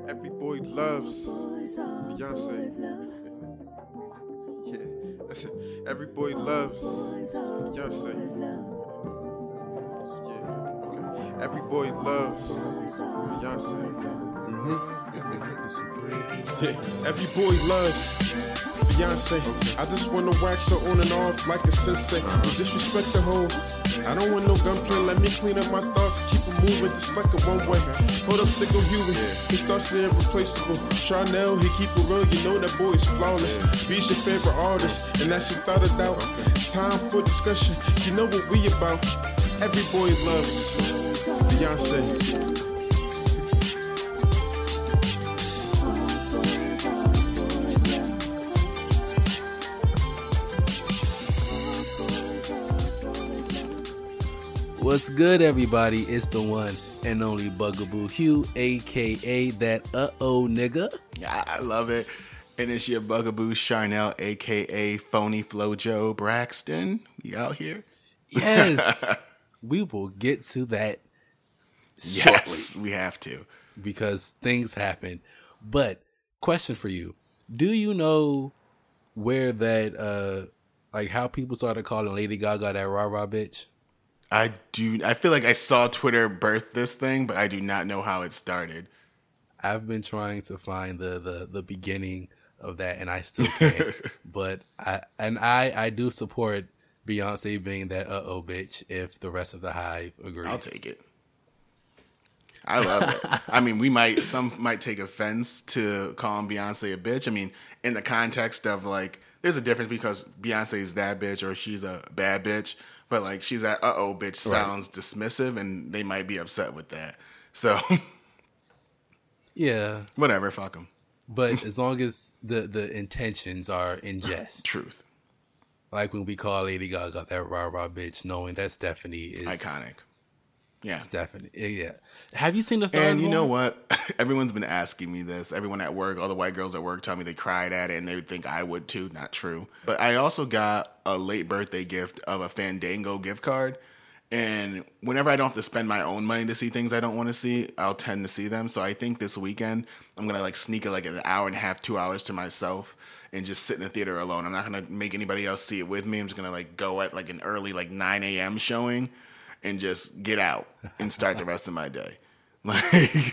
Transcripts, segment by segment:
Every boy loves Beyonce. Yeah, that's it. Every boy loves Beyonce. Yeah, okay. Every boy loves Beyonce. Yeah, every boy loves Beyonce. I just wanna wax her on and off like a sensei. Disrespect the hoe. I don't want no gunplay. Let me clean up my thoughts, keep it moving just like a one-way. Hold up, Thicko Huey. He starts to irreplaceable. Chanel, he keep it real. You know that boy is flawless. Be's your favorite artist, and that's without a doubt. Time for discussion. You know what we about. Every boy loves Beyonce. What's good, everybody? It's the one and only Bugaboo Hugh, a.k.a. that uh-oh nigga. Yeah, I love it. And it's your Bugaboo Charnel, a.k.a. Phony Flojo Braxton. We out here? Yes. We will get to that shortly. Yes, we have to. Because things happen. But, question for you. Do you know where that, how people started calling Lady Gaga that rah-rah bitch? I feel like I saw Twitter birth this thing, but I do not know how it started. I've been trying to find the beginning of that, and I still can't. But I do support Beyonce being that uh-oh bitch if the rest of the hive agrees. I'll take it. I love it. I mean, some might take offense to calling Beyonce a bitch. I mean, in the context of like, there's a difference because Beyonce is that bitch or she's a bad bitch. But like, she's that uh-oh bitch sounds dismissive, and they might be upset with that. So, yeah. Whatever, fuck them. But as long as the intentions are in jest. Truth. Like when we call Lady Gaga that rah-rah bitch, knowing that Stephanie is... iconic. Yeah. Stephanie, yeah. Have you seen The Stars And you Born? know what? Everyone's been asking me this. Everyone at work, all the white girls at work tell me they cried at it and they would think I would too. Not true. But I also got a late birthday gift of a Fandango gift card. And whenever I don't have to spend my own money to see things I don't want to see, I'll tend to see them. So I think this weekend I'm going to like sneak it like an hour and a half, 2 hours to myself and just sit in the theater alone. I'm not going to make anybody else see it with me. I'm just going to like go at like an early like 9 a.m. showing and just get out and start the rest of my day. Like,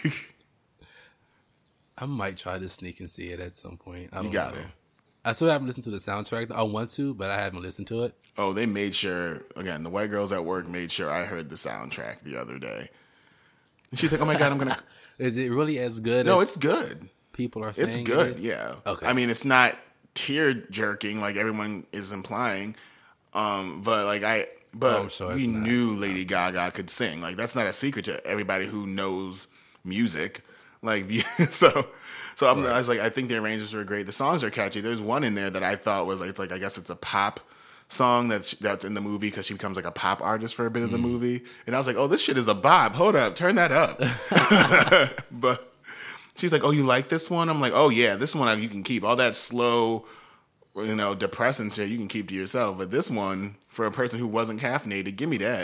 I might try to sneak and see it at some point. I don't got know. it. I still haven't listened to the soundtrack. I want to, but I haven't listened to it. Oh, they made sure, again, the white girls at work made sure I heard the soundtrack the other day. And she's like, oh my God, I'm going to... Is it really as good No, as it's good. people are saying It's good, it is? yeah. Okay. I mean, it's not tear-jerking like everyone is implying, but like I'm sure we it's not. knew Lady Gaga could sing. Like, that's not a secret to everybody who knows music. Like, so I was like, I think the arrangements were great. The songs are catchy. There's one in there that I thought was like I guess it's a pop song that's in the movie because she becomes like a pop artist for a bit of the movie. And I was like, oh, this shit is a bop. Hold up, turn that up. But she's like, oh, you like this one? I'm like, oh yeah, this one you can keep. All that slow, depressing shit you can keep to yourself. But this one, for a person who wasn't caffeinated, give me that.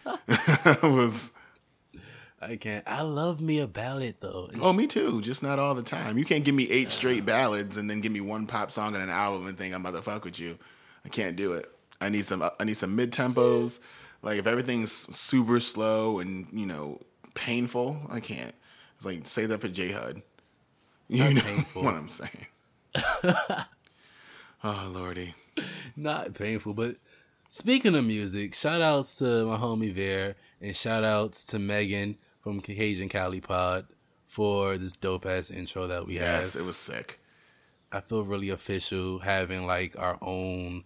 I can't. I love me a ballad, though. Oh, me too. Just not all the time. You can't give me 8 straight ballads and then give me one pop song and an album and think I'm about to fuck with you. I can't do it. I need some mid tempos. Like if everything's super slow and painful, I can't. It's like say that for J Hud. You know painful. what I'm saying? Oh lordy. Not painful, but speaking of music, shout outs to my homie Ver and shout outs to Megan from Cajun Cali Pod for this dope ass intro that we have. Yes, it was sick. I feel really official having like our own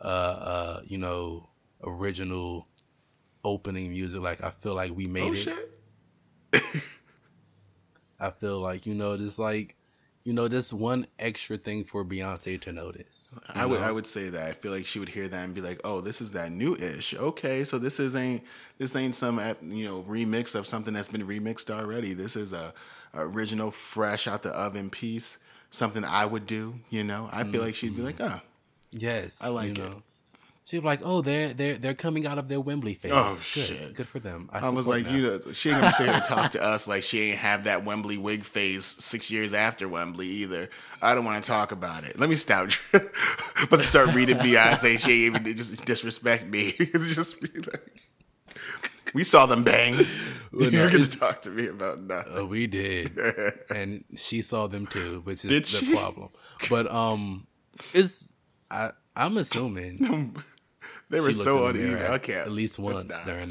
original opening music. Like I feel like we made it. Shit. I feel like just one extra thing for Beyonce to notice. I would say that. I feel like she would hear that and be like, "Oh, this is that new-ish. Okay, so this ain't some remix of something that's been remixed already. This is a original, fresh out the oven piece. Something I would do. I feel like she'd be like, "Oh, Yes, I like it." She was like, "Oh, they're coming out of their Wembley phase. Oh, Good. shit. Good for them." I was like, she ain't gonna sit here and talk to us like she ain't have that Wembley wig phase 6 years after Wembley either. I don't want to talk about it. Let me stop. But to start reading Beyonce, she ain't even just disrespect me. It's just be like, we saw them bangs. Well, You're no, gonna talk to me about nothing. We did, and she saw them too, which is Did the she? problem. But I'm assuming They were she looked so in the mirror uneven. I can't. at least once not. during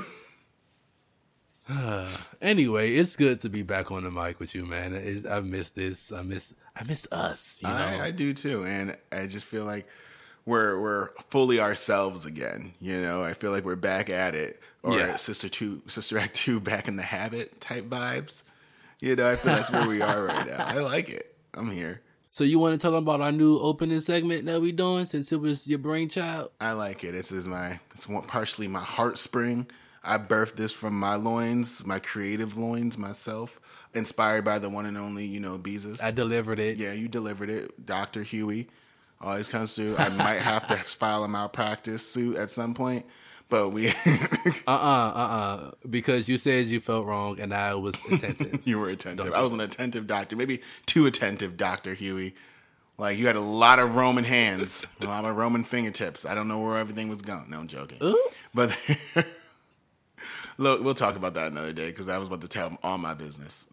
that. Anyway, it's good to be back on the mic with you, man. I miss this. I miss us. You know, I do too, and I just feel like we're fully ourselves again. You know, I feel like we're back at it, or Yeah. Sister Act 2, back in the habit type vibes. You know, I feel that's where we are right now. I like it. I'm here. So you want to tell them about our new opening segment that we doing since it was your brainchild? I like it. It's partially my heart spring. I birthed this from my loins, my creative loins myself, inspired by the one and only, Beezus. I delivered it. Yeah, you delivered it. Dr. Huey always comes through. I might have to file a malpractice suit at some point, but we... Because you said you felt wrong and I was attentive. You were attentive. I was an attentive doctor, maybe too attentive, Dr. Huey. Like, you had a lot of Roman hands, a lot of Roman fingertips. I don't know where everything was going. No, I'm joking. Ooh. But... Look, we'll talk about that another day because I was about to tell all my business.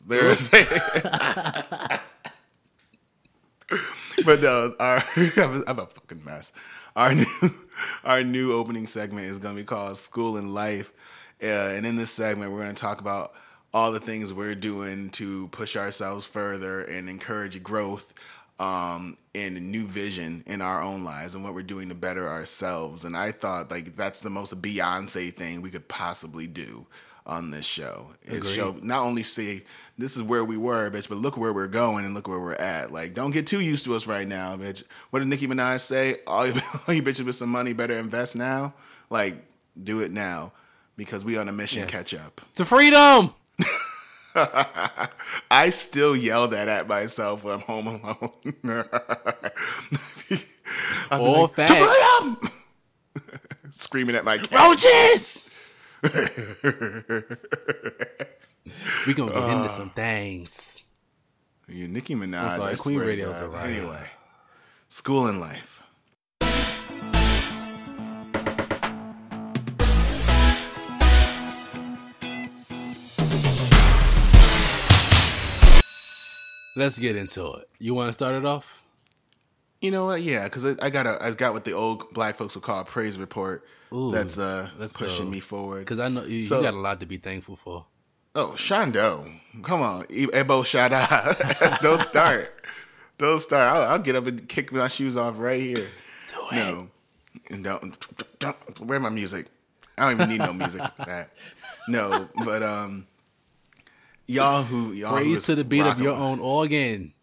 But no, I'm a fucking mess. Our new opening segment is going to be called School and Life. And in this segment, we're going to talk about all the things we're doing to push ourselves further and encourage growth and a new vision in our own lives and what we're doing to better ourselves. And I thought like that's the most Beyonce thing we could possibly do on this show. Is show not only see this is where we were, bitch, but look where we're going and look where we're at. Like, don't get too used to us right now, bitch. What did Nicki Minaj say? All you bitches with some money better invest now. Like, do it now because we on a mission. Yes. Catch up to freedom. I still yell that at myself when I'm home alone. All like, facts. Screaming at my cat. Roaches! We gonna get into some things. You Nicki Minaj. I'm sorry, Queen Radio's alright. Anyway, School and Life. Let's get into it. You want to start it off? You know what? Yeah, because I got what the old black folks would call a praise report. Ooh, that's pushing me forward. Because I know you got a lot to be thankful for. Oh, Shondo. Come on. Ebo Shada. Don't start. I'll get up and kick my shoes off right here. Do it. No. And don't. Where's my music? I don't even need no music for that. No, but y'all praise to the beat of your own organ.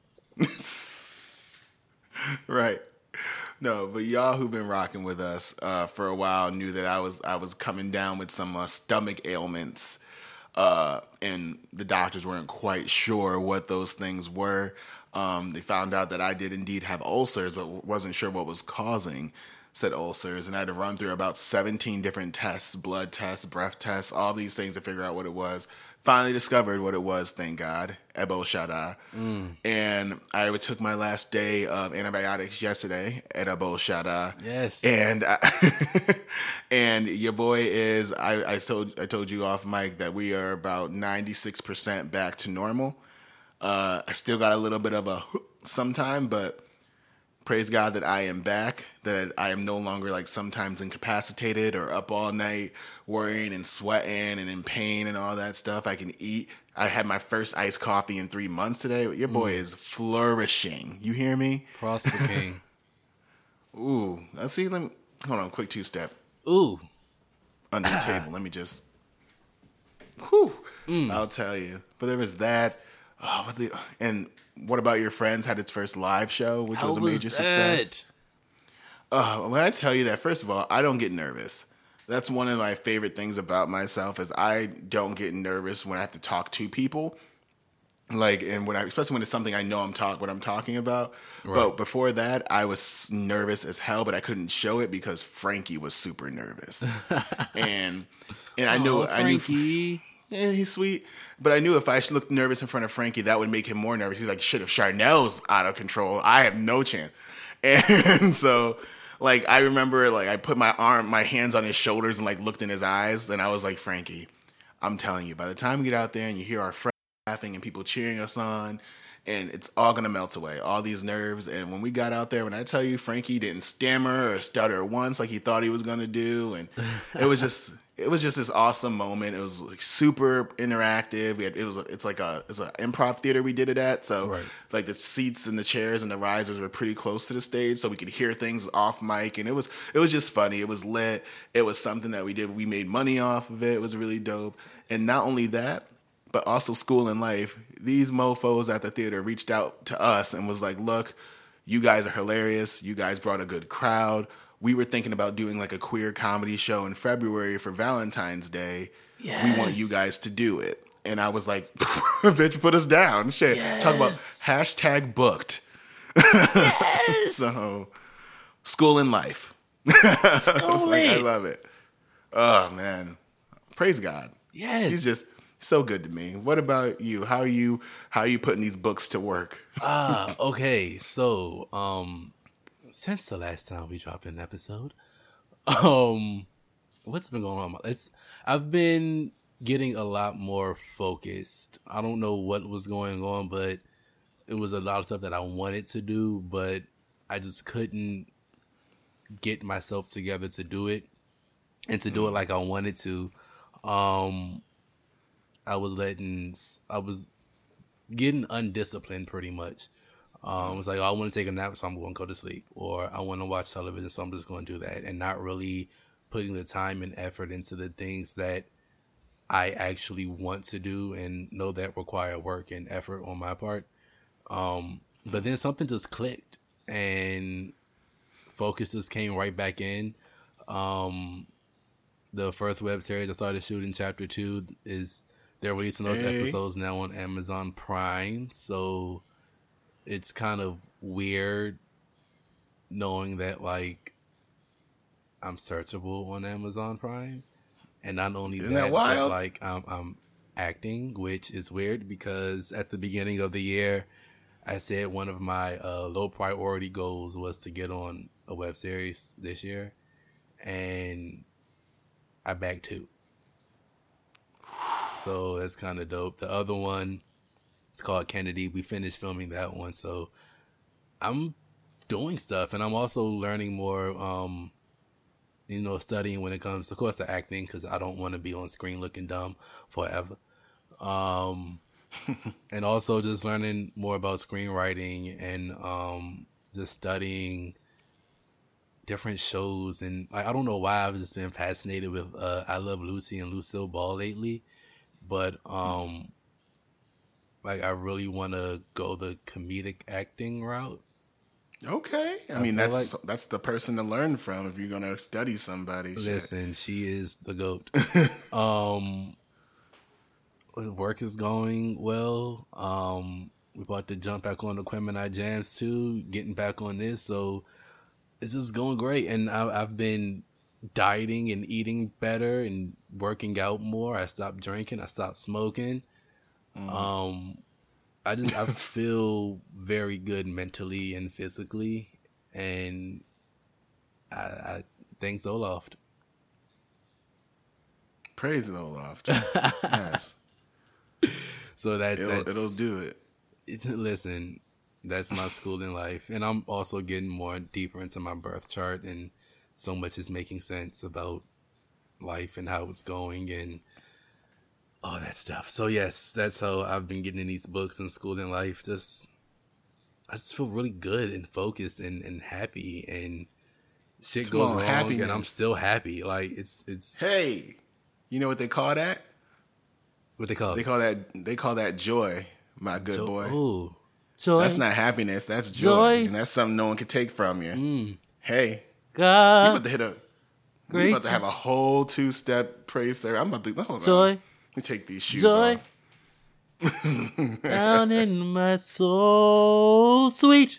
Right. No, but y'all who've been rocking with us for a while knew that I was coming down with some stomach ailments, and the doctors weren't quite sure what those things were. They found out that I did indeed have ulcers, but wasn't sure what was causing said ulcers, and I had to run through about 17 different tests, blood tests, breath tests, all these things to figure out what it was. Finally discovered what it was, thank God. Ebo Shada. And I took my last day of antibiotics yesterday at Ebo Shada. Yes. And and your boy is I told you off mic that we are about 96% back to normal. I still got a little bit of a sometime, but praise God that I am back, that I am no longer like sometimes incapacitated or up all night worrying and sweating and in pain and all that stuff. I can eat. I had my first iced coffee in 3 months today. Your boy is flourishing. You hear me? Prosper King. Ooh. Let's see. Hold on. Quick 2-step. Ooh. Under the table. Let me just. Whew. I'll tell you. But there was that. Oh, and what about your friends had its first live show, which was a major success? When I tell you that, first of all, I don't get nervous. That's one of my favorite things about myself is I don't get nervous when I have to talk to people. Like, and especially when it's something I know what I'm talking about. Right. But before that, I was nervous as hell, but I couldn't show it because Frankie was super nervous. and I knew Frankie. Yeah, he's sweet. But I knew if I looked nervous in front of Frankie, that would make him more nervous. He's like, shit, if Charnel's out of control, I have no chance. And so, like, I remember, like, I put my hands on his shoulders and, like, looked in his eyes. And I was like, Frankie, I'm telling you, by the time we get out there and you hear our friends laughing and people cheering us on, and it's all gonna melt away, all these nerves. And when we got out there, when I tell you Frankie didn't stammer or stutter once like he thought he was gonna do, and it was just this awesome moment. It was like super interactive. It's an improv theater we did it at, so right. Like the seats and the chairs and the risers were pretty close to the stage, so we could hear things off mic, and it was just funny. It was lit. It was something that we did. We made money off of it. It was really dope. And not only that, but also School and Life. These mofos at the theater reached out to us and was like, look, you guys are hilarious. You guys brought a good crowd. We were thinking about doing like a queer comedy show in February for Valentine's Day. Yes. We want you guys to do it. And I was like, bitch, put us down. Shit. Yes. Talk about hashtag booked. Yes. So, School and Life. I love it. Oh, man. Praise God. Yes. He's just so good to me. What about you? How are you putting these books to work? Okay. So, since the last time we dropped an episode, what's been going on? I've been getting a lot more focused. I don't know what was going on, but it was a lot of stuff that I wanted to do, but I just couldn't get myself together to do it and to do it like I wanted to. I was getting undisciplined pretty much. It was like, oh, I want to take a nap, so I'm going to go to sleep. Or I want to watch television, so I'm just going to do that. And not really putting the time and effort into the things that I actually want to do and know that require work and effort on my part. But then something just clicked and focus just came right back in. The first web series I started shooting, Chapter 2, they're releasing those episodes now on Amazon Prime. So it's kind of weird knowing that, like, I'm searchable on Amazon Prime. And not only that, but, like, I'm acting, which is weird because at the beginning of the year, I said one of my low priority goals was to get on a web series this year. And I bagged 2. So that's kind of dope. The other one, it's called Kennedy. We finished filming that one. So I'm doing stuff. And I'm also learning more, studying when it comes, of course, to acting, because I don't want to be on screen looking dumb forever. And also just learning more about screenwriting and just studying different shows. And I don't know why I've just been fascinated with I Love Lucy and Lucille Ball lately. But I really want to go the comedic acting route. Okay, I mean that's the person to learn from if you're gonna study somebody. Listen, she is the GOAT. Work is going well. We're about to jump back on the Quemini Jams too, getting back on this, so it's just going great. And I've been dieting and eating better and working out more. I stopped drinking. I stopped smoking. I feel very good mentally and physically, and I thank Zoloft. Praise Zoloft. Yes. So it'll do it. Listen, that's my School in Life, and I'm also getting more deeper into my birth chart, and so much is making sense about life and how it's going and all that stuff. So yes, that's how I've been getting in these books and School in Life. I just feel really good and focused and happy, and shit goes wrong happiness. And I'm still happy. Like it's. Hey, you know what they call that? What they call? They call that joy, my good boy. Ooh, joy. That's not happiness. That's joy, and that's something no one can take from you. Hey, God, we about to have a whole 2-step praise service. I'm about to hold joy. on. Let me take these shoes off. Down in my soul, sweet,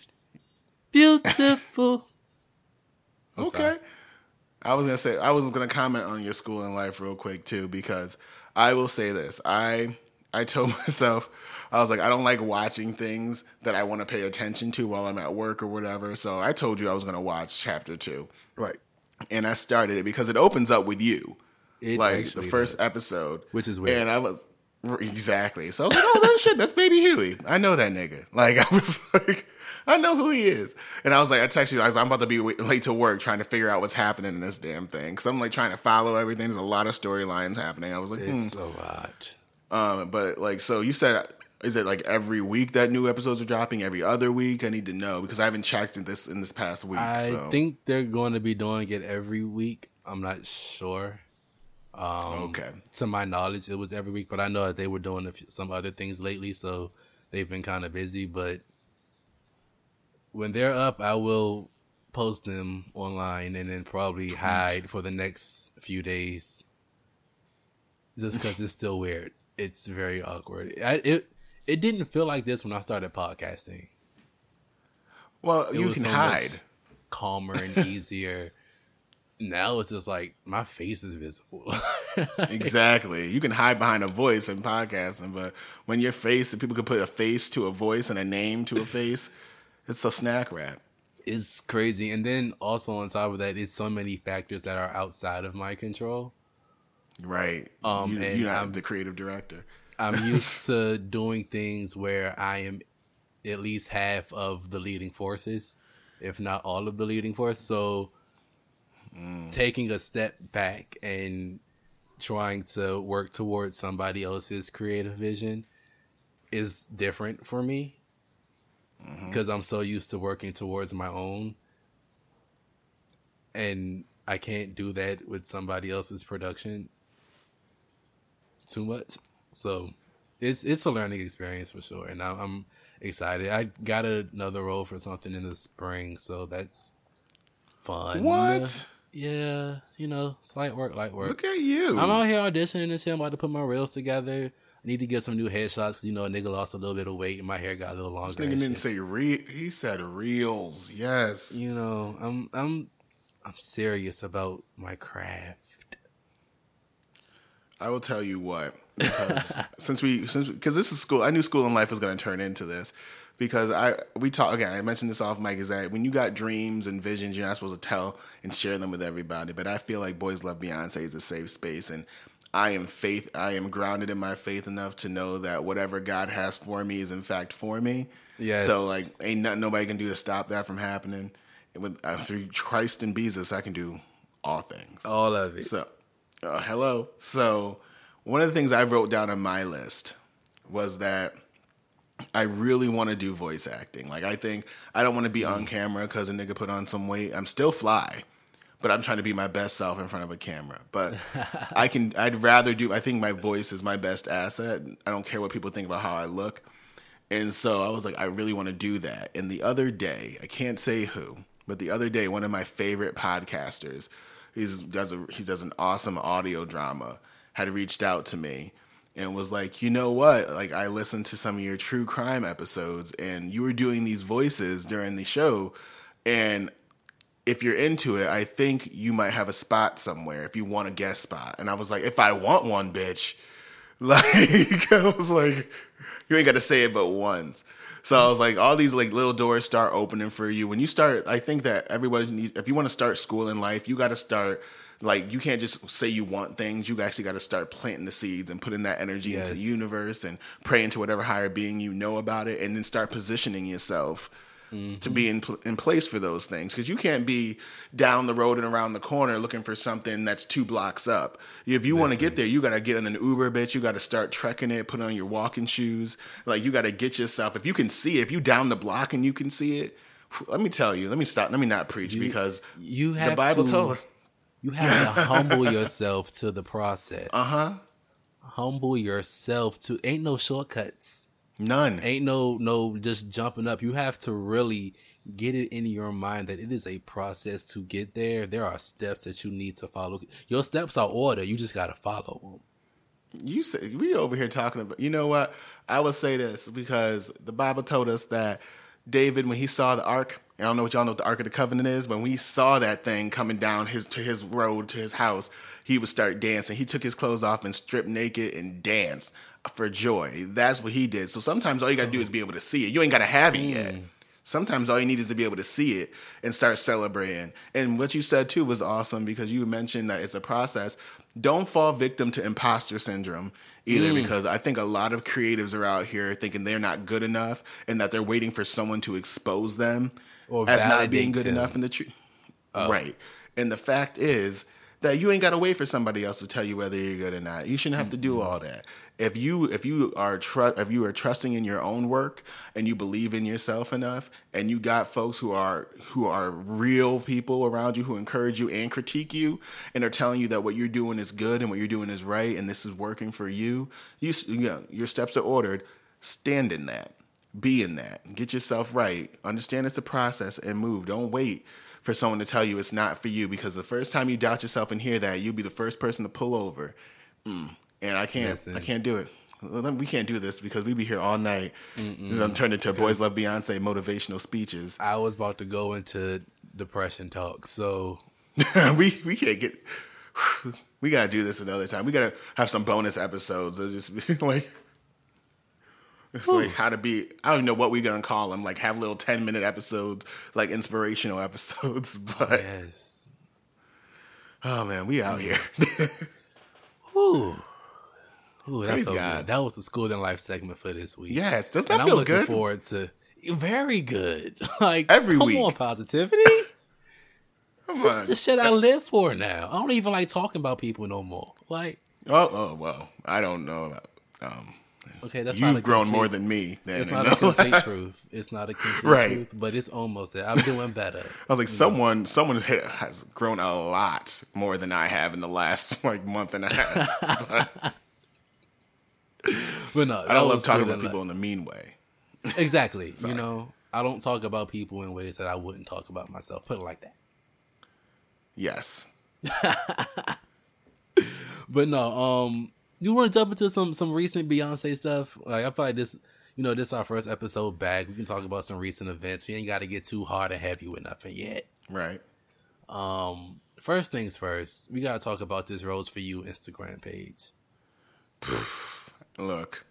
beautiful. Okay. Sorry. I was gonna comment on your school and life real quick too, because I will say this. I told myself, I was like, I don't like watching things that I want to pay attention to while I'm at work or whatever. So I told you I was gonna watch chapter 2. Right. And I started it because it opens up with you. It like the actually first does. episode. Which is weird. And I was exactly. So I was like, oh that shit, that's Baby Huey. I know that nigga. Like I was like, I know who he is. And I was like, I texted you, I was like, I'm about to be late to work trying to figure out what's happening in this damn thing. Cause I'm like trying to follow everything. There's a lot of storylines happening. I was like, It's a lot. But like, so you said, is it like every week that new episodes are dropping? Every other week? I need to know because I haven't checked in this past week. I think they're going to be doing it every week. I'm not sure. Okay. To my knowledge, it was every week, but I know that they were doing some other things lately, so they've been kind of busy. But when they're up, I will post them online and then probably hide for the next few days, just because it's still weird. It's very awkward. It didn't feel like this when I started podcasting. Well, It you was can so hide. much calmer and easier. Now it's just like my face is visible. Exactly. You can hide behind a voice in podcasting, but when your face, and people can put a face to a voice and a name to a face, it's a snack rap. It's crazy. And then also on top of that, it's so many factors that are outside of my control. Right. And You're not the creative director. I'm used to doing things where I am at least half of the leading forces, if not all of the leading forces. So taking a step back and trying to work towards somebody else's creative vision is different for me because I'm so used to working towards my own, and I can't do that with somebody else's production too much. So it's a learning experience for sure, and I'm excited. I got another role for something in the spring, so that's fun. What? Yeah, light work. Look at you. I'm out here auditioning and shit. I'm about to put my reels together. I need to get some new headshots because, a nigga lost a little bit of weight and my hair got a little longer. This nigga didn't say he said reels. Yes. I'm serious about my craft. I will tell you what, because because this is school, I knew School and Life was going to turn into this, because we talk again. I mentioned this off mic, is that when you got dreams and visions, you're not supposed to tell and share them with everybody. But I feel like Boys Love Beyonce is a safe space, and I am grounded in my faith enough to know that whatever God has for me is in fact for me. Yes. So like, ain't nothing nobody can do to stop that from happening. And through Christ and Jesus, I can do all things. All of it. So, hello. So, one of the things I wrote down on my list was that I really want to do voice acting. Like, I think I don't want to be on camera because a nigga put on some weight. I'm still fly, but I'm trying to be my best self in front of a camera. But I think my voice is my best asset. I don't care what people think about how I look. And so I was like, I really want to do that. And the other day, I can't say who, but the other day, one of my favorite podcasters, he does an awesome audio drama, had reached out to me and was like, you know what? Like, I listened to some of your true crime episodes and you were doing these voices during the show. And if you're into it, I think you might have a spot somewhere if you want a guest spot. And I was like, if I want one, bitch. Like, I was like, you ain't got to say it but once. So I was like, all these like little doors start opening for you. When you start, I think that everybody needs, if you want to start School in Life, you got to start, like, you can't just say you want things. You actually got to start planting the seeds and putting that energy into the universe and pray into whatever higher being you know about it, and then start positioning yourself to be in place for those things. Because you can't be down the road and around the corner looking for something that's 2 blocks up. If you want to get there, you got to get in an Uber, bitch. You got to start trekking it, put on your walking shoes. Like, you got to get yourself, if you can see it, if you down the block and you can see it, let me tell you, let me not preach, because the Bible told us. You have to humble yourself to the process. Humble yourself to, ain't no shortcuts. None. Ain't no just jumping up. You have to really get it in your mind that it is a process to get there. There are steps that you need to follow. Your steps are order. You just got to follow them. You say we over here talking about. You know what? I will say this because the Bible told us that David, when he saw the ark, I don't know what y'all know what the Ark of the Covenant is, but when he saw that thing coming down his road to his house, he would start dancing. He took his clothes off and stripped naked and danced for joy. That's what he did. So sometimes all you got to do is be able to see it. You ain't got to have it yet. Sometimes all you need is to be able to see it and start celebrating. And what you said too was awesome because you mentioned that it's a process. Don't fall victim to imposter syndrome either, because I think a lot of creatives are out here thinking they're not good enough and that they're waiting for someone to expose them Or as not validate being good them. enough in the truth. Right. And the fact is that you ain't got to wait for somebody else to tell you whether you're good or not. You shouldn't have to do all that. If you are trusting in your own work and you believe in yourself enough, and you got folks who are real people around you who encourage you and critique you and are telling you that what you're doing is good and what you're doing is right and this is working for you, your steps are ordered. Stand in that. Be in that. Get yourself right. Understand it's a process and move. Don't wait for someone to tell you it's not for you, because the first time you doubt yourself and hear that, you'll be the first person to pull over. And I can't do it. We can't do this because we be here all night. I'm turned into Boys Love Beyonce motivational speeches. I was about to go into depression talk, so we can't get. We gotta do this another time. We gotta have some bonus episodes. It'll just be like, it's like how to be. I don't even know what we're gonna call them. Like have little 10-minute episodes, like inspirational episodes. But yes. oh man, we out here. Ooh, that Praise felt God. good. That was the School and Life segment for this week. Yes, does And that I'm feel looking good? forward to very good. Like Every come week. on, positivity. Come This on. is the shit I live for now. I don't even like talking about people no more. Like, Oh well, I don't know about. okay, that's not a You've grown complete- more than me. Then, It's not a complete truth. It's not a complete Right. truth, but it's almost there. I'm doing better. I was like, someone has grown a lot more than I have in the last like month and a half. But no, I don't love talking about people in a mean way. Exactly. You know, I don't talk about people in ways that I wouldn't talk about myself. Put it like that. Yes. But no, you want to jump into some recent Beyonce stuff? Like I feel like this, this is our first episode back. We can talk about some recent events. We ain't got to get too hard and heavy with nothing yet. Right. First things first, we got to talk about this Rose for You Instagram page. Look.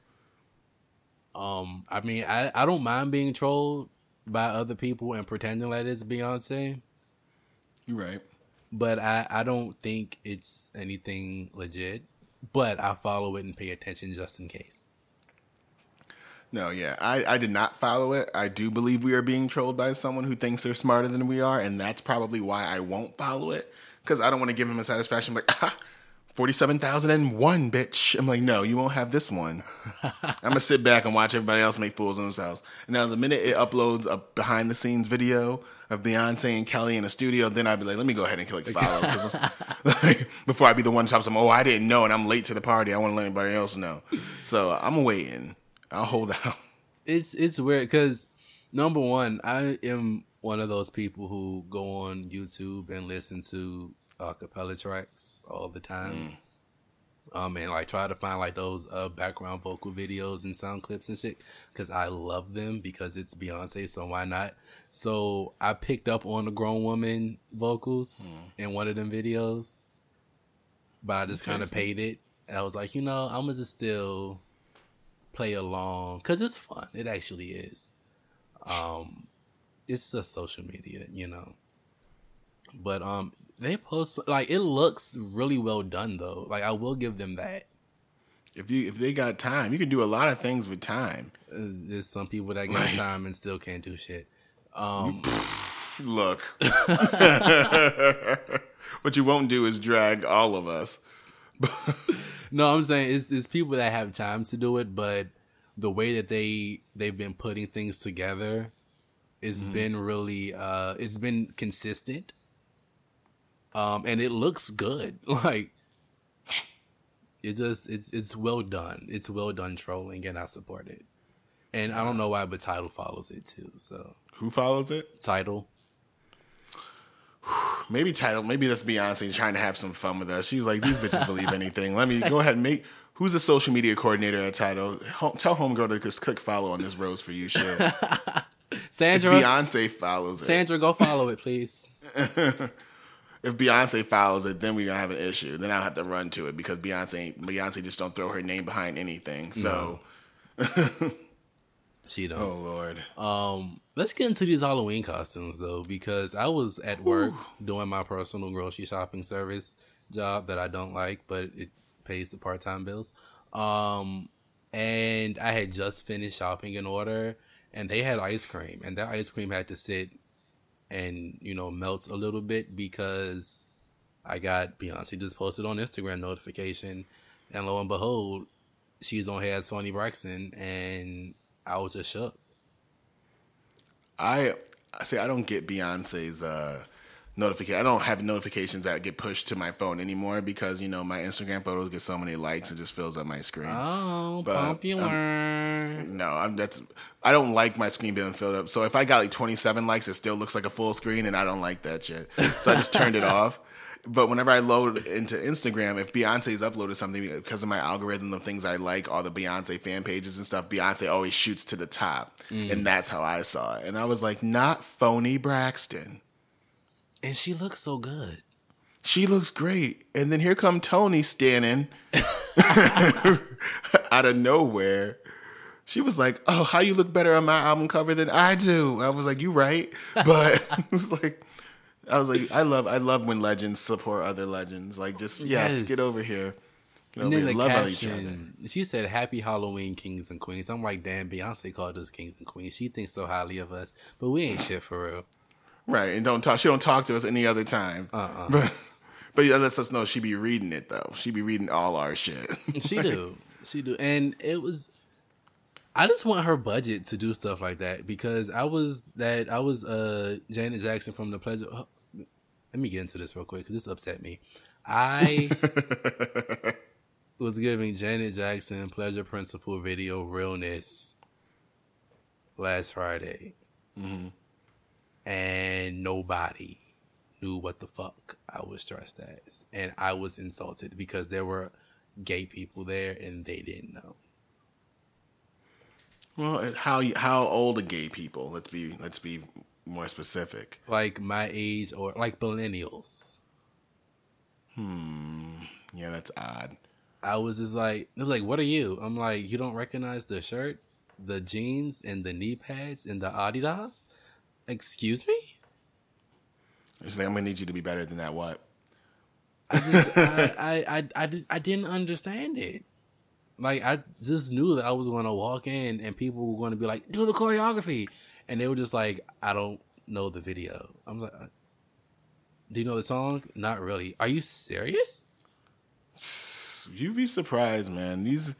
I mean, I don't mind being trolled by other people and pretending like it's Beyonce, You're right. but I don't think it's anything legit. But I follow it and pay attention just in case. No, yeah. I did not follow it. I do believe we are being trolled by someone who thinks they're smarter than we are, and that's probably why I won't follow it. Because I don't want to give him a satisfaction. Like, 47,001, bitch. I'm like, no, you won't have this one. I'm going to sit back and watch everybody else make fools of themselves. And now the minute it uploads a behind-the-scenes video of Beyonce and Kelly in a studio, then I'd be like, let me go ahead and click follow. 'Cause, like, before I be the one to tell them, I didn't know and I'm late to the party. I want to let anybody else know. So I'm waiting. I'll hold out. It's weird because, number one, I am one of those people who go on YouTube and listen to acapella tracks all the time. And like try to find like those background vocal videos and sound clips and shit because I love them because it's Beyonce, so why not? So I picked up on the grown woman vocals in one of them videos, but I just kind of paid it. And I was like, I'm gonna just still play along because it's fun. It actually is. It's just social media, But they post like it looks really well done though. Like I will give them that. If they got time, you can do a lot of things with time. There's some people that got time and still can't do shit. Look. What you won't do is drag all of us. No, I'm saying it's people that have time to do it, but the way that they've been putting things together, it's been really it's been consistent. And it looks good. Like it's well done. It's well done trolling, and I support it. And I don't know why, but Tidal follows it too. So Who follows it? Tidal. Maybe Tidal. Maybe that's Beyonce trying to have some fun with us. She was like, "These bitches believe anything. Let me go ahead and Who's the social media coordinator at Tidal? Tell Homegirl to just click follow on this Rose for You shit. Sandra. If Beyonce follows it. Sandra, go follow it, please. If Beyonce follows it, then we're going to have an issue. Then I'll have to run to it because Beyonce just don't throw her name behind anything. So. No. She don't. Oh, Lord. Let's get into these Halloween costumes, though, because I was at work doing my personal grocery shopping service job that I don't like, but it pays the part-time bills. And I had just finished shopping in order, and they had ice cream, and that ice cream had to sit and, melts a little bit because I got Beyonce just posted on Instagram notification, and lo and behold, she's on here as Toni Braxton, and I was just shook. I don't get Beyonce's notification. I don't have notifications that get pushed to my phone anymore because my Instagram photos get so many likes it just fills up my screen. Oh, popular. I don't like my screen being filled up. So if I got like 27 likes, it still looks like a full screen, and I don't like that shit. So I just turned it off. But whenever I load into Instagram, if Beyonce's uploaded something, because of my algorithm of things I like, all the Beyonce fan pages and stuff, Beyonce always shoots to the top. And that's how I saw it. And I was like, not Phony Braxton. And she looks so good. She looks great. And then here come Toni standing out of nowhere. She was like, oh, how you look better on my album cover than I do. I was like, you right. But I was like, I love when legends support other legends. Like, just, yes, get over here. And then the caption, she said, "Happy Halloween, kings and queens." I'm like, damn, Beyonce called us kings and queens. She thinks so highly of us, but we ain't shit for real. Right, and she don't talk to us any other time. But yeah, lets us know she be reading it, though. She be reading all our shit. She do. And I just want her budget to do stuff like that because I was Janet Jackson from the Pleasure. Let me get into this real quick because this upset me. I was giving Janet Jackson Pleasure Principle video realness last Friday. Mm-hmm. And nobody knew what the fuck I was dressed as. And I was insulted because there were gay people there and they didn't know. Well, how old are gay people? Let's be more specific. Like my age or like millennials. Yeah, that's odd. I was just like, it was like, what are you? I'm like, you don't recognize the shirt, the jeans, and the knee pads, and the Adidas? Excuse me? It's like, I'm gonna need you to be better than that. What? I didn't understand it. Like, I just knew that I was going to walk in and people were going to be like, do the choreography. And they were just like, I don't know the video. I'm like, do you know the song? Not really. Are you serious? You'd be surprised, man. These,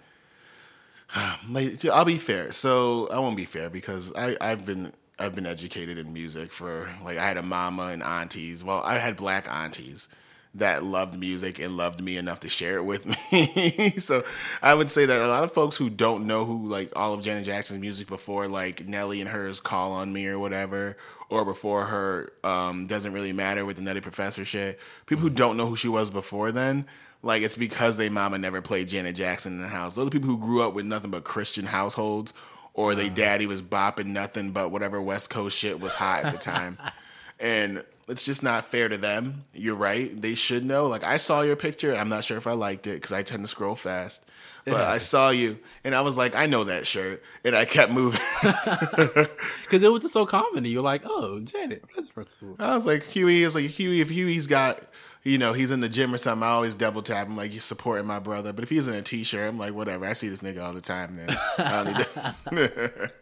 like, I'll be fair. So I won't be fair because I've been educated in music for, like, I had a mama and aunties. Well, I had black aunties that loved music and loved me enough to share it with me. So I would say that a lot of folks who don't know who, like, all of Janet Jackson's music before, like, Nelly and hers Call on Me or whatever, or before her Doesn't Really Matter with the Nutty Professor shit, people who don't know who she was before then, like, it's because they mama never played Janet Jackson in the house. Those are people who grew up with nothing but Christian households, or they daddy was bopping nothing but whatever West Coast shit was hot at the time. And it's just not fair to them. You're right. They should know. Like, I saw your picture. I'm not sure if I liked it because I tend to scroll fast. But I saw you, and I was like, I know that shirt. And I kept moving. Because it was just so common. You're like, oh, Janet. I was like, Huey. I was like, Huey, if Huey's got, he's in the gym or something, I always double tap him, like, you're supporting my brother. But if he's in a T-shirt, I'm like, whatever. I see this nigga all the time, then. I don't need to.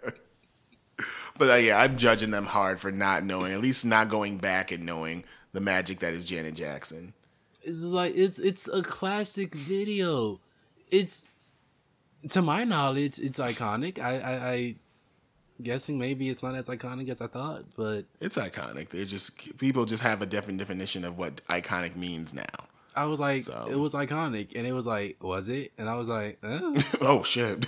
But yeah, I'm judging them hard for not knowing, at least not going back and knowing the magic that is Janet Jackson. It's like, it's a classic video. It's, to my knowledge, it's iconic. I guessing maybe it's not as iconic as I thought, but it's iconic. People just have a different definition of what iconic means now. I was like, It was iconic, and it was like, was it? And I was like, oh shit.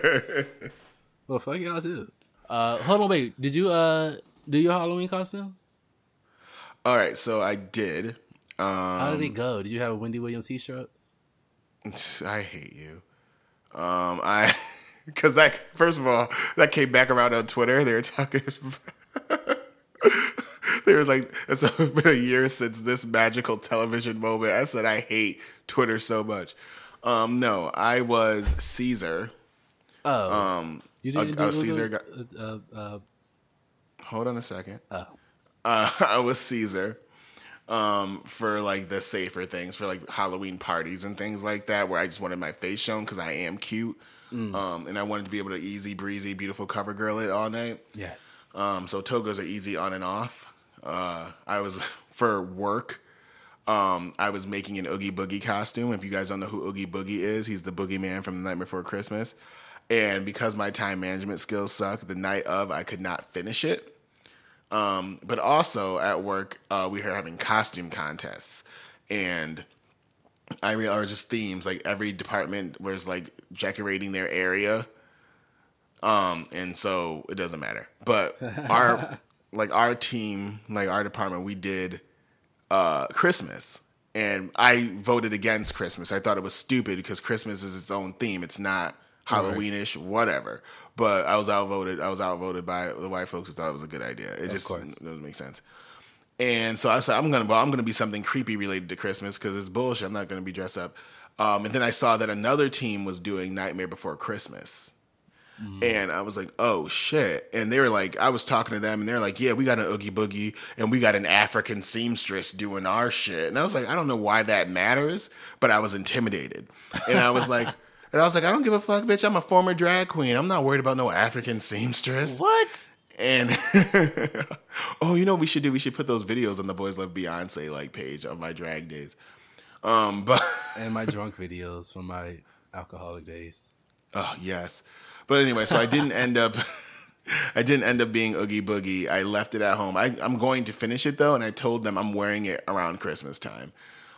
Well, fuck y'all too. Hold on, wait. Did you do your Halloween costume? All right, so I did. How did it go? Did you have a Wendy Williams t-shirt? I hate you. I because that first of all that came back around on Twitter. They were talking. They were like, it's been a year since this magical television moment. I said I hate Twitter so much. No, I was Caesar. Oh, you didn't. Caesar. Hold on a second. I was Caesar. For like the safer things, for like Halloween parties and things like that, where I just wanted my face shown because I am cute. And I wanted to be able to easy breezy, beautiful cover girl it all night. Yes. So togas are easy on and off. I was for work. I was making an Oogie Boogie costume. If you guys don't know who Oogie Boogie is, he's the boogeyman from The Night Before Christmas. And because my time management skills suck, the night of I could not finish it. But also at work, we were having costume contests, and or just themes. Like every department was like decorating their area, and so it doesn't matter. But our team, like our department, we did Christmas, and I voted against Christmas. I thought it was stupid because Christmas is its own theme. It's not Halloweenish, whatever. But I was outvoted. I was outvoted by the white folks who thought it was a good idea. It just doesn't make sense. And so I said, I'm gonna be something creepy related to Christmas because it's bullshit. I'm not gonna be dressed up. And then I saw that another team was doing Nightmare Before Christmas, and I was like, oh shit. And they were like, I was talking to them, and they're like, yeah, we got an Oogie Boogie, and we got an African seamstress doing our shit. And I was like, I don't know why that matters, but I was intimidated, and I was like. And I was like, I don't give a fuck, bitch. I'm a former drag queen. I'm not worried about no African seamstress. What? And oh, you know what we should do? We should put those videos on the Boys Love Beyonce like page of my drag days. But and my drunk videos from my alcoholic days. Oh yes. But anyway, so I didn't end up being Oogie Boogie. I left it at home. I'm going to finish it though, and I told them I'm wearing it around Christmas time.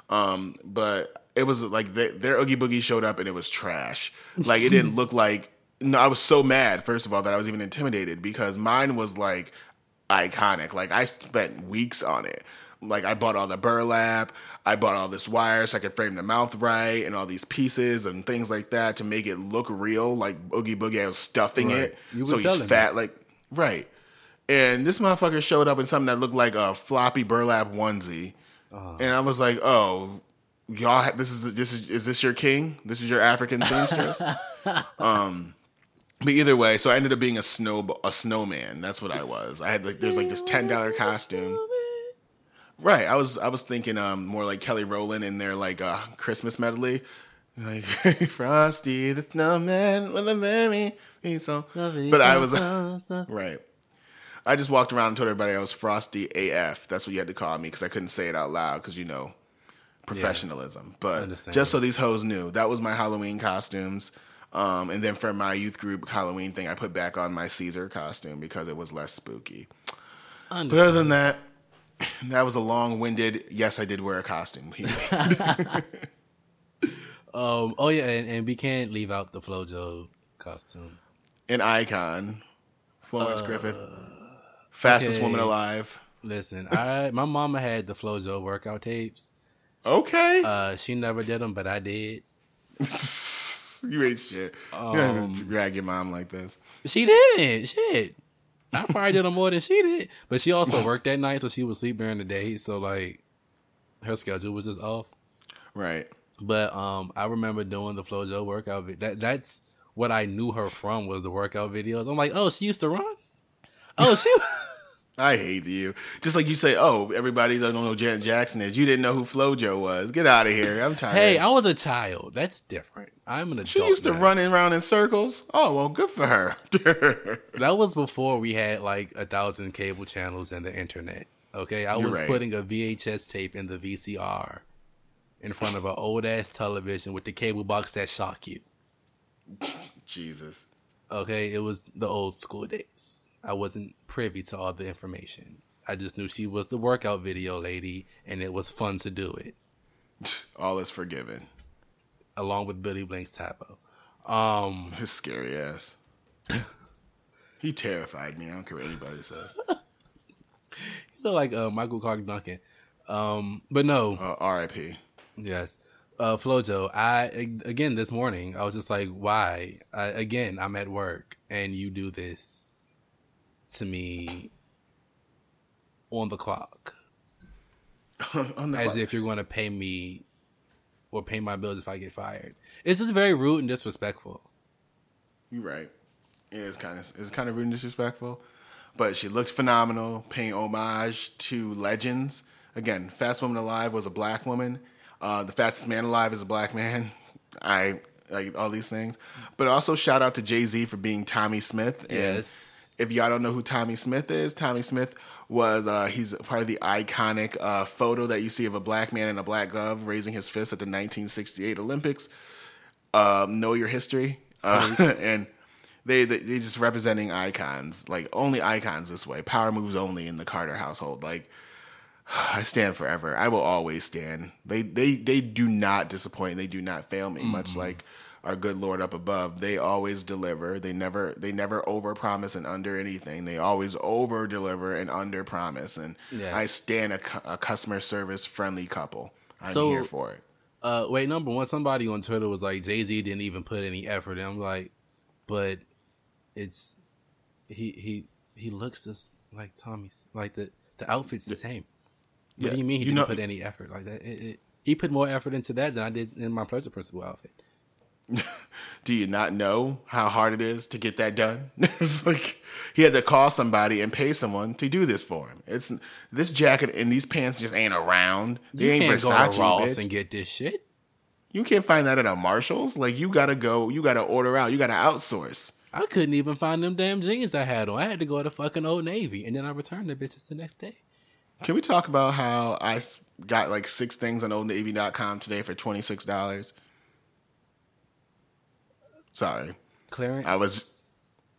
But it was like their Oogie Boogie showed up and it was trash. Like it didn't look like. No, I was so mad. First of all, that I was even intimidated because mine was like iconic. Like I spent weeks on it. Like I bought all the burlap. I bought all this wire so I could frame the mouth right and all these pieces and things like that to make it look real. Like Oogie Boogie, I was stuffing it so he's fat. Like right. And this motherfucker showed up in something that looked like a floppy burlap onesie, and I was like, oh. Y'all, is this your king? This is your African seamstress? But either way, so I ended up being a snowman. That's what I was. I had there's this $10 costume. Right. I was thinking more like Kelly Rowland in their Christmas medley, like Frosty the Snowman with a very song. But I was right. I just walked around and told everybody I was Frosty AF. That's what you had to call me because I couldn't say it out loud because professionalism. But just so these hoes knew, that was my Halloween costumes. And then for my youth group Halloween thing, I put back on my Caesar costume because it was less spooky. But other than that, that was a long-winded, yes, I did wear a costume. Oh yeah, and we can't leave out the FloJo costume. An icon. Florence Griffith. Fastest woman alive. Listen, my mama had the FloJo workout tapes. Okay. She never did them, but I did. You ain't shit. You don't even drag your mom like this. She didn't. Shit. I probably did them more than she did. But she also worked that night, so she would sleep during the day. So, her schedule was just off. Right. But I remember doing the FloJo workout. That's what I knew her from was the workout videos. I'm like, oh, she used to run? Oh, she... I hate you. Just like you say, oh, everybody don't know who Janet Jackson is. You didn't know who FloJo was. Get out of here. I'm tired. Hey, I was a child. That's different. I'm an adult. She used to run around in circles. Oh, well, good for her. That was before we had 1,000 cable channels and the internet. Okay, I was putting a VHS tape in the VCR in front of an old-ass television with the cable box that shock you. Jesus. Okay, it was the old school days. I wasn't privy to all the information. I just knew she was the workout video lady, and it was fun to do it. All is forgiven. Along with Billy Blanks Typo. His scary ass. He terrified me. I don't care what anybody says. You look like Michael Clark Duncan. But no. R.I.P. Yes. Flojo, again this morning, I was just like, why? I'm at work and you do this to me on the clock. As if you're going to pay me or pay my bills if I get fired. It's just very rude and disrespectful. You're right. It's kind of rude and disrespectful. But she looked phenomenal, paying homage to legends. Again, Fastest Woman Alive was a black woman. The Fastest Man Alive is a black man. I like all these things. But also shout out to Jay-Z for being Tommy Smith. Yes. And if y'all don't know who Tommy Smith is, Tommy Smith was he's part of the iconic photo that you see of a black man in a black glove raising his fist at the 1968 Olympics. Know your history. And they just representing icons, like only icons this way. Power moves only in the Carter household. Like, I stand forever. I will always stand. They do not disappoint. They do not fail me. Much like our good Lord up above, they always deliver. They never overpromise and under anything. They always over deliver and under promise. And yes. I stand a customer service friendly couple. I'm here for it. Wait, number one, somebody on Twitter was like, Jay-Z didn't even put any effort in. I'm like, but it's he looks just like Tommy's, like the outfit's the same. What do you mean he didn't put any effort like that? He put more effort into that than I did in my Pleasure Principle outfit. Do you not know how hard it is to get that done? It's like he had to call somebody and pay someone to do this for him. It's this jacket and these pants just ain't around. They ain't can't Versace, go to Ross bitch. And get this shit. You can't find that at a Marshall's. Like, you gotta go. You gotta order out. You gotta outsource. I couldn't even find them damn jeans I had on. I had to go to fucking Old Navy, and then I returned the bitches the next day. Can we talk about how I got like 6 things on OldNavy.com today for $26? Sorry. Clearance? I was...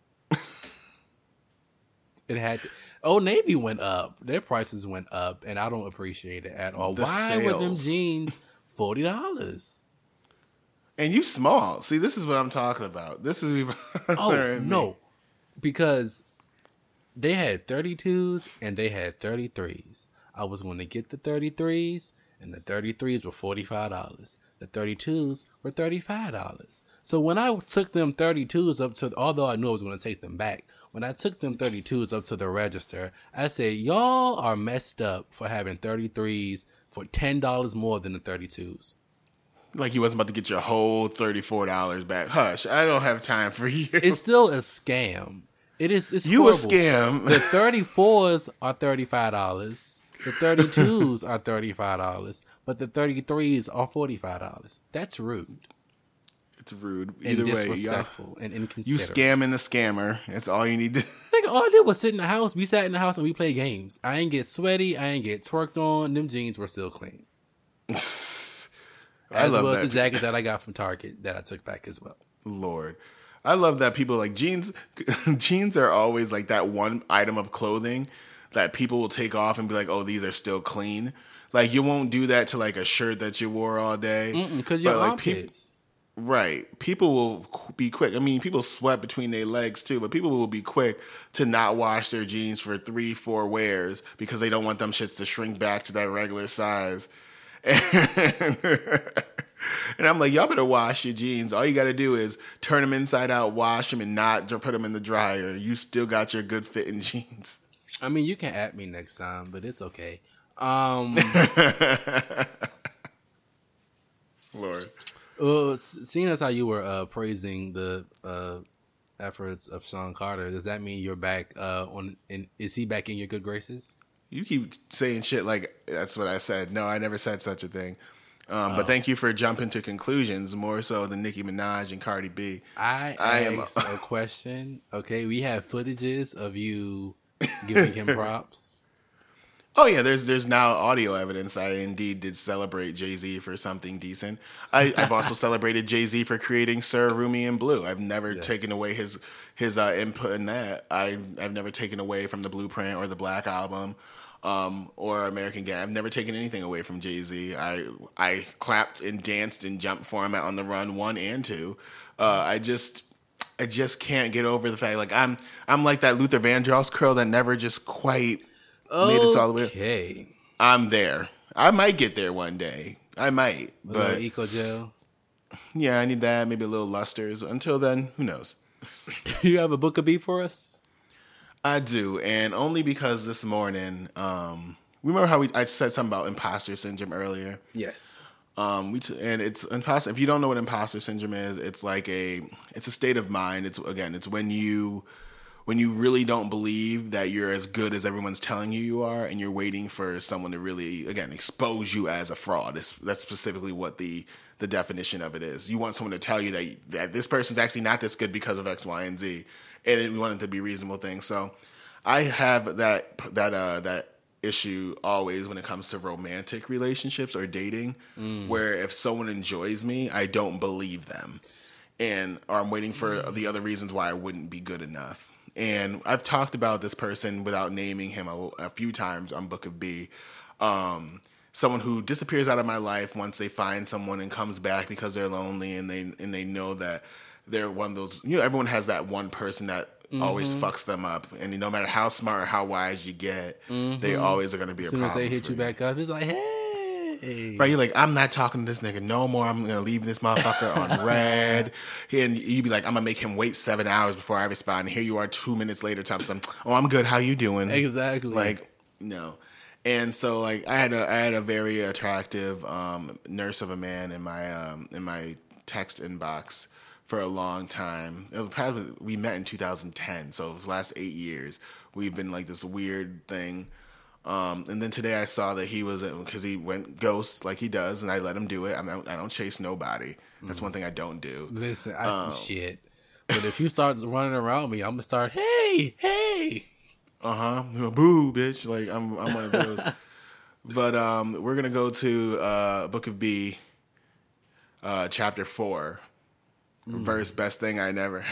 It had... Old Navy went up. Their prices went up, and I don't appreciate it at all. Why were them jeans $40? And you small. See, this is what I'm talking about. This is... no. Because they had 32s and they had 33s. I was going to get the 33s, and the 33s were $45. The 32s were $35. So when I took them 32s up to, although I knew I was going to take them back, when I took them 32s up to the register, I said, y'all are messed up for having 33s for $10 more than the 32s. Like you wasn't about to get your whole $34 back. Hush, I don't have time for you. It's still a scam. It's you horrible. A scam. The 34s are $35. The 32s are $35. But the 33s are $45. That's rude. It's rude. Either way, disrespectful and inconsiderate. You scamming the scammer. That's all you need to. Nigga, all I did was sit in the house. We sat in the house and we played games. I ain't get sweaty. I ain't get twerked on. Them jeans were still clean. As well as the jacket that I got from Target that I took back as well. Lord. I love that people like jeans. Jeans are always like that one item of clothing that people will take off and be like, oh, these are still clean. Like, you won't do that to like a shirt that you wore all day. Because your armpits. Right. People will be quick. I mean, people sweat between their legs too, but people will be quick to not wash their jeans for 3-4 wears because they don't want them shits to shrink back to that regular size. And I'm like, y'all better wash your jeans. All you got to do is turn them inside out, wash them, and not put them in the dryer. You still got your good fitting jeans. I mean, you can at me next time, but it's okay. Lord. Seeing as how you were praising the efforts of Sean Carter, does that mean you're back is he back in your good graces? You keep saying shit like that's what I said. No, I never said such a thing. But thank you for jumping to conclusions more so than Nicki Minaj and Cardi B. I asked a question. Okay, we have footages of you giving him props. Oh yeah, there's now audio evidence. I indeed did celebrate Jay-Z for something decent. I've also celebrated Jay-Z for creating Sir Rumi and Blue. I've never taken away his input in that. I've never taken away from the Blueprint or the Black Album. Or American Gang. I've never taken anything away from Jay-Z. I clapped and danced and jumped for him on the Run 1 and 2. I just can't get over the fact like I'm like that Luther Vandross curl that never just quite made it all the way. Okay. I'm there. I might get there one day. I might, A little but eco gel. yeah, I need that. Maybe a little lusters. Until then, who knows? You have a book of B for us? I do, and only because this morning, remember how I said something about imposter syndrome earlier? Yes. And it's imposter. If you don't know what imposter syndrome is, it's like it's a state of mind. It's when you really don't believe that you're as good as everyone's telling you are, and you're waiting for someone to really, again, expose you as a fraud. That's specifically what the definition of it is. You want someone to tell you that this person's actually not this good because of X, Y, and Z, and we want it to be reasonable things. So I have that issue always when it comes to romantic relationships or dating, where if someone enjoys me, I don't believe them, or I'm waiting for the other reasons why I wouldn't be good enough. And I've talked about this person without naming him a few times on Book of B. Someone who disappears out of my life once they find someone and comes back because they're lonely, and they know that they're one of those. Everyone has that one person that always fucks them up, and no matter how smart or how wise you get, they always are going to be a problem. As soon as they hit you back up, it's like, hey. Right, you're like, I'm not talking to this nigga no more. I'm going to leave this motherfucker on red. And you'd be like, I'm going to make him wait 7 hours before I respond. And here you are 2 minutes later telling some, oh, I'm good. How you doing? Exactly. Like, no. And so, like, I had a very attractive nurse of a man in my text inbox for a long time. It was probably, we met in 2010, so the last 8 years we've been like this weird thing. And then today I saw that he was, because he went ghost like he does, and I let him do it. I don't chase nobody. That's one thing I don't do. Listen, shit. But if you start running around me, I'm gonna start, hey. Boo, bitch. Like I'm one of those. But we're gonna go to Book of B, chapter 4, verse best thing I never.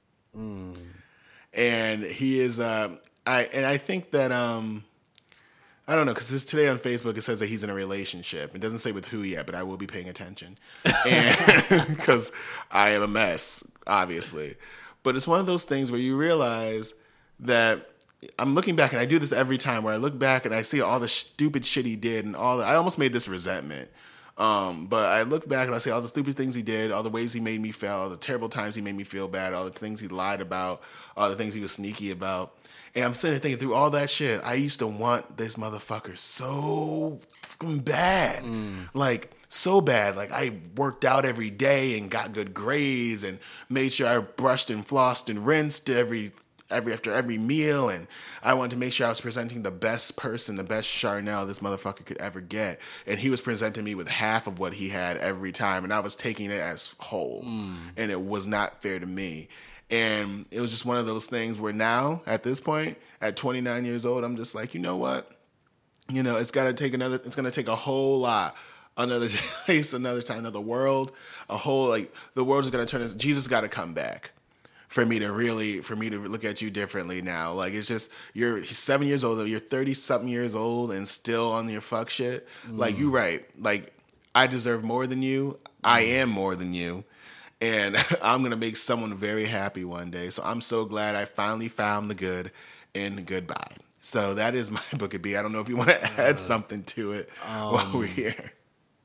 And he is I think that I don't know, because today on Facebook it says that he's in a relationship. It doesn't say with who yet, but I will be paying attention, and because I am a mess, obviously. But it's one of those things where you realize that I'm looking back, and I do this every time, where I look back and I see all the stupid shit he did, and I almost made this resentment. But I look back and I see all the stupid things he did, all the ways he made me feel, all the terrible times he made me feel bad, all the things he lied about, all the things he was sneaky about. And I'm sitting there thinking, through all that shit, I used to want this motherfucker so fucking bad. Like, so bad. Like, I worked out every day and got good grades and made sure I brushed and flossed and rinsed after every meal, and I wanted to make sure I was presenting the best person, the best Charnel this motherfucker could ever get. And he was presenting me with half of what he had every time, and I was taking it as whole. And it was not fair to me. And it was just one of those things where now, at this point, at 29 years old, I'm just like, you know what? It's going to take a whole lot. Another place, another time, another world, the world is going to turn. Jesus got to come back for me to look at you differently now. Like, it's just, he's 7 years old, you're 30-something years old and still on your fuck shit. Like, you right. Like, I deserve more than you. I am more than you. And I'm going to make someone very happy one day. So I'm so glad I finally found the good in goodbye. So that is my Book of B. I don't know if you want to add something to it while we're here.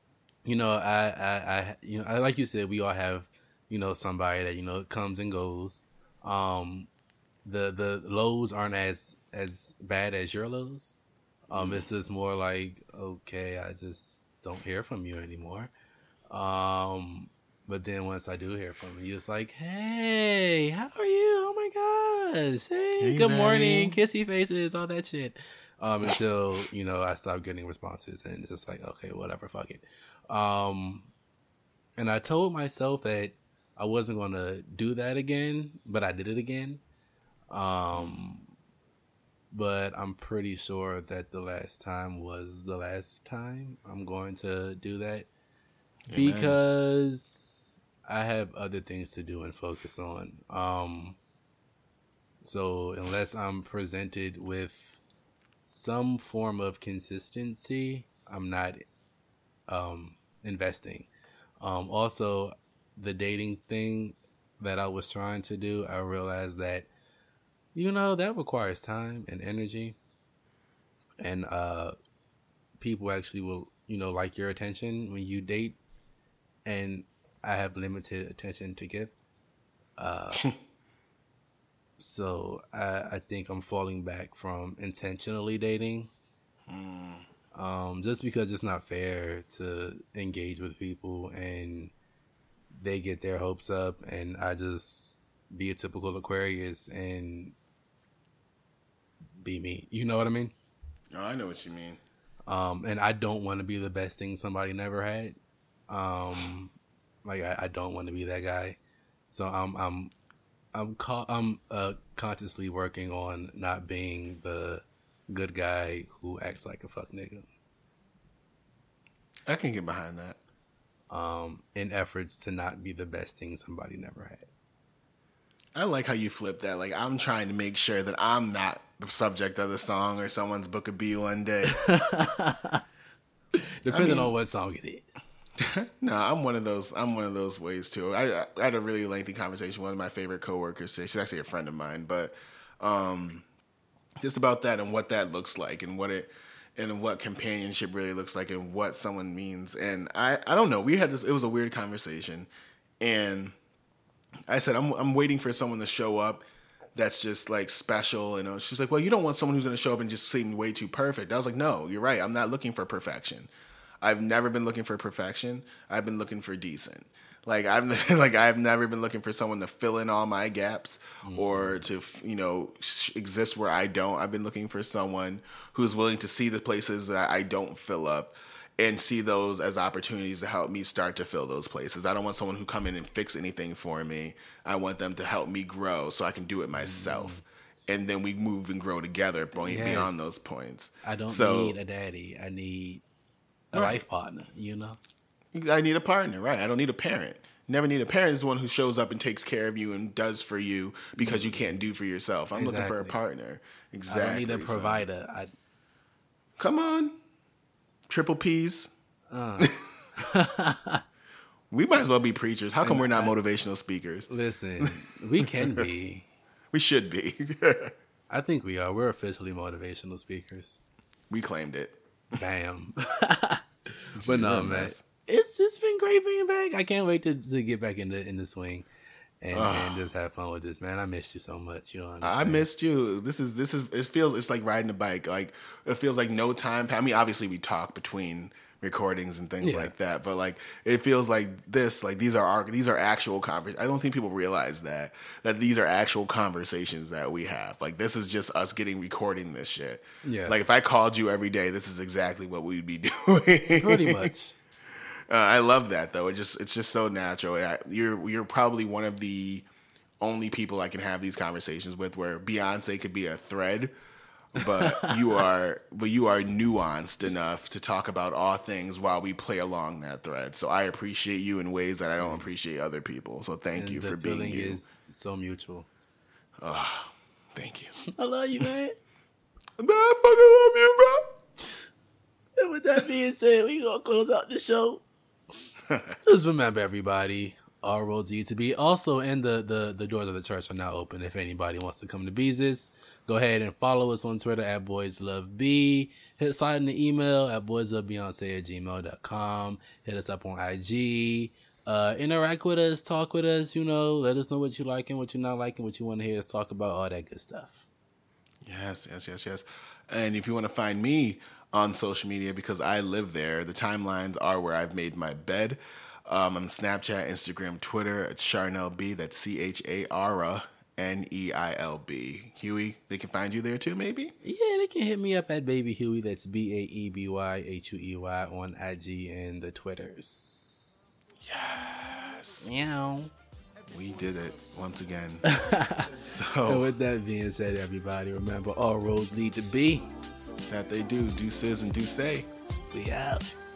I like you said, we all have, somebody that, comes and goes. The lows aren't as bad as your lows. It's just more like, okay, I just don't hear from you anymore. But then once I do hear from you, it's like, hey, how are you? Oh my gosh. Hey, good morning, kissy faces, all that shit. Until, I stop getting responses, and it's just like, okay, whatever, fuck it. And I told myself that I wasn't going to do that again, but I did it again. But I'm pretty sure that the last time was the last time I'm going to do that. Amen. Because I have other things to do and focus on. So unless I'm presented with some form of consistency, I'm not investing. Also, the dating thing that I was trying to do, I realized that, that requires time and energy. And people actually will like your attention when you date, and I have limited attention to give. So I think I'm falling back from intentionally dating. Just because it's not fair to engage with people and they get their hopes up and I just be a typical Aquarius and be me. You know what I mean? Oh, I know what you mean. And I don't want to be the best thing somebody never had. I don't want to be that guy. So I'm consciously working on not being the good guy who acts like a fuck nigga. I can get behind that. In efforts to not be the best thing somebody never had. I like how you flip that. Like, I'm trying to make sure that I'm not the subject of the song or someone's book of B one day. Depending on what song it is. No, I'm one of those ways too. I had a really lengthy conversation with one of my favorite coworkers today. She's actually a friend of mine, but just about that and what that looks like and what companionship really looks like and what someone means. And I don't know. We had this. It was a weird conversation, and I said I'm waiting for someone to show up that's just like special. And she's like, well, you don't want someone who's going to show up and just seem way too perfect. I was like, no, you're right. I'm not looking for perfection. I've never been looking for perfection. I've been looking for decent. I've never been looking for someone to fill in all my gaps or to, exist where I don't. I've been looking for someone who's willing to see the places that I don't fill up and see those as opportunities to help me start to fill those places. I don't want someone who come in and fix anything for me. I want them to help me grow so I can do it myself. And then we move and grow together beyond those points. I don't need a daddy. I need a life partner, I need a partner, right? I don't need a parent. Never need a parent is the one who shows up and takes care of you and does for you because you can't do for yourself. I'm looking for a partner. Exactly. I don't need a provider. Come on. Triple P's. We might as well be preachers. How come we're not motivational speakers? Listen, we can be. We should be. I think we are. We're officially motivational speakers. We claimed it. Bam. But no, man. It's been great being back. I can't wait to get back in the swing and just have fun with this, man. I missed you so much. You know, I missed you. This is. It's like riding a bike. Like it feels like no time. I mean, obviously we talk between recordings and things like that, but like it feels like this. Like these are actual conversations. I don't think people realize that these are actual conversations that we have. Like this is just us recording this shit. Yeah. Like if I called you every day, this is exactly what we'd be doing. Pretty much. I love that though. It's just so natural. You're probably one of the only people I can have these conversations with where Beyonce could be a thread, but you are nuanced enough to talk about all things while we play along that thread. So I appreciate you in ways that I don't appreciate other people. So thank you for being you. The feeling is so mutual. Thank you. I love you, man. I fucking love you, bro. And with that being said, we gonna close out the show. Just remember, everybody, all roads lead to be. Also, and the doors of the church are now open. If anybody wants to come to Beezus, go ahead and follow us on Twitter at BoysLoveB. Slide in the email at boyslovebeyonce@gmail.com. Hit us up on IG. Interact with us, talk with us. Let us know what you liking, what you're not liking, what you want to hear us talk about, all that good stuff. Yes. And if you want to find me on social media, because I live there, the timelines are where I've made my bed. On Snapchat, Instagram, Twitter, it's CharNeilB. That's CharNeilB. Huey, they can find you there too, maybe? Yeah, they can hit me up at Baby Huey. That's BAEBYHUEY on IG and the Twitters. Yes. Meow. We did it once again. And with that being said, everybody, remember all roads lead to B. That they do. Deuces and do say. We out.